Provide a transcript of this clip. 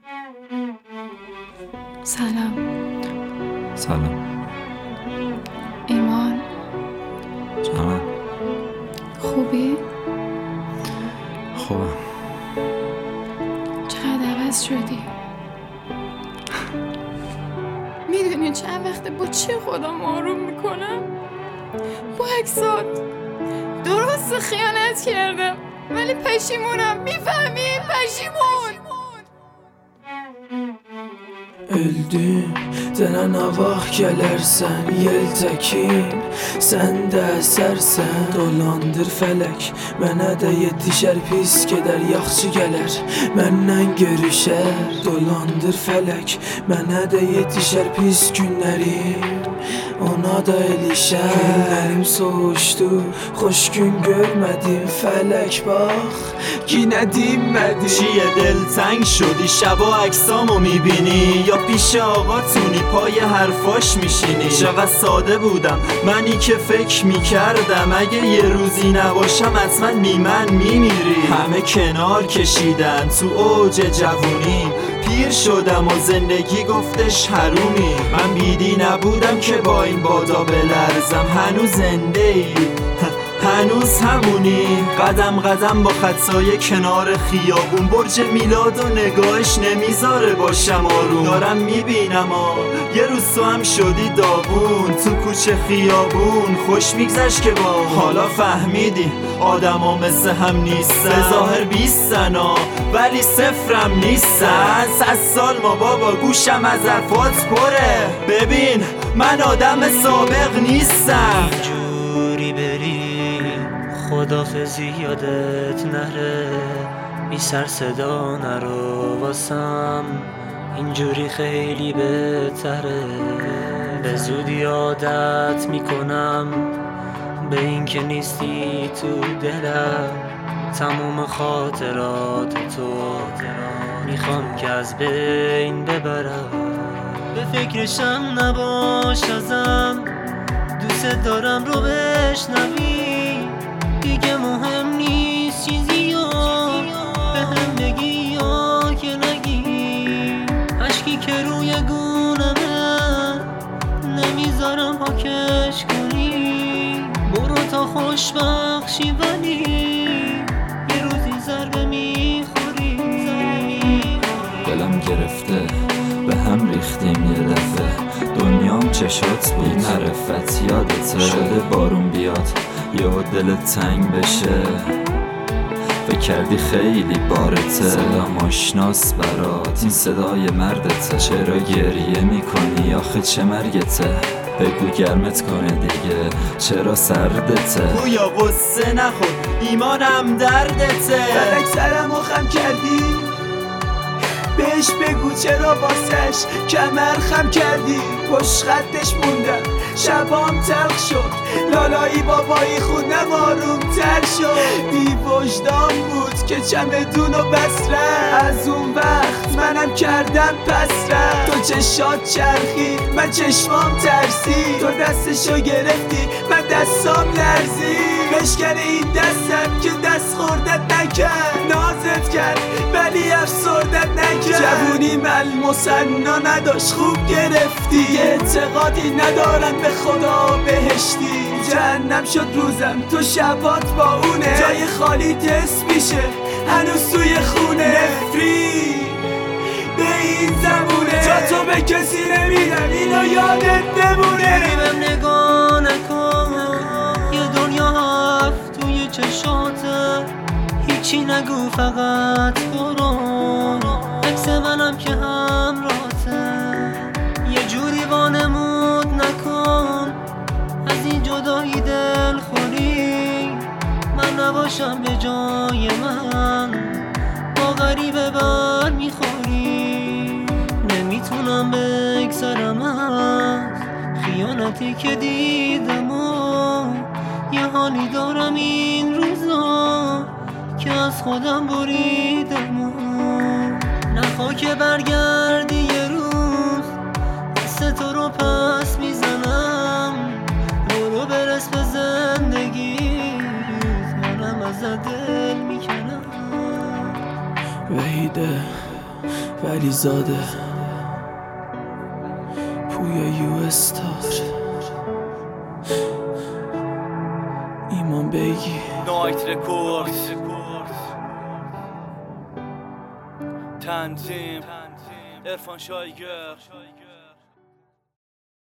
سلام. ایمان جانم. خوبی؟ خوبم. چقدر عوض شدی؟ میدونی چند وقته با چه خودم آروم میکنم؟ با عکسات. درست خیانت کردم ولی پشیمونم. میفهمی؟ پشیمون. Öldüm denen avaq gələrsən Yeltəkin, sən də əsərsən Dolandır fələk, mənə də yetişər Pis gedər, yaxşı gələr, məndən görüşər Dolandır fələk, mənə də yetişər Pis günlərim, ona da elişər Günlərim soğuşdu, xoş gün görmədim Fələk bax, yinə dinmədim چیه دلتنگ شدی شبا عکسامو میبینی یا پیش آقاتونی پای حرفاش میشینی؟ چقدر ساده بودم منی که فکر میکردم اگه یه روزی نباشم حتما من میمیری. همه کنار کشیدن تو اوج جوونی، پیر شدم و زندگی گفتش حرومی. من بیدی نبودم که با این بادا بلرزم. هنوز زنده ای؟ هنوز همونی؟ قدم قدم با خطای کنار خیابون، برج میلاد و نگاهش نمیذاره باشم آروم. دارم میبینم یه روز تو هم شدی داغون تو کوچه خیابون. خوش میگذشت که با حالا فهمیدی آدم ها مثل هم نیستن. به ظاهر 20 ولی صفرم نیستن. 100 سال ما بابا گوشم از حرفات پره. ببین من آدم سابق نیستم. جوری بری خدافزی یادت نره، بی سر صدا نرو واسم، اینجوری خیلی بهتره. به زودی عادت میکنم به این که نیستی تو دلم. تموم خاطرات تو میخوام که از بین ببرم. به فکرشم نباش ازم، دوست دارم رو بشنوی. دیگه مهم نیست چیزی یا به هم بگی یا که نگی. عشقی که روی گونمه نمیذارم پاکش کنی. برو تا خوشبخشی ولی یه روزی ضربه میخوری. دلم گرفته به هم ریختیم یه دفعه. دنیام چشات بود معرفت یادته. شده بارون بیاد یا دلت تنگ بشه. فکر کردی خیلی بارته. صدام آشناس برات، این صدای مردته. چرا گریه میکنی آخه چه مرگته؟ بگو گرمت کنه دیگه، چرا سردته؟ گویا قصه نخور ایمانم دردته. فلک سرمو خم کردی، بهش بگو چرا واسش کمر خم کردی. پشت خطش موندم شبام تلخ شد، لالایی بابایی خونم آروم تر شد. بی وجدان بود که چمدونو بس رفت. از اون وقت منم کردم پس رفت. تو چشات چرخید من چشمام ترسید. تو دستشو گرفتی من دستام لرزید. بشکن این دستم که دست خوردت نکرد. نازت کرد ولی افسردت نکرد. جوونی ملموسنا نداشت خوب گرفتی. اعتقادی ندارم به خدا بهشتی. جهنم شد روزم تو شبات با اونه. جای خالی تست میشه هنوز توی خونه. نفری به این زمونه، جا تو به کسی نمیدم اینو یادت نمونه. بهم نگاه نکن، یه دنیا هفت توی چشاته. هیچی نگو فقط برو، عکس منم که همراته. یه جوری وانمود نکن از این جدایی دل خوری. من نباشم به جای من با غریبه بر میخوری. نمیتونم بگذرم از خیانتی که دیدم و یه حالی دارم این روزا که از خودم بریدم و نخوا که برگردی یه روز دست تو رو پس میزنم. برو برس به زندگی منم از دل میکنم. وحیده ولی زاده پویا یو استار ایمان بگی نایت رکورد تنظیم عرفان شایگر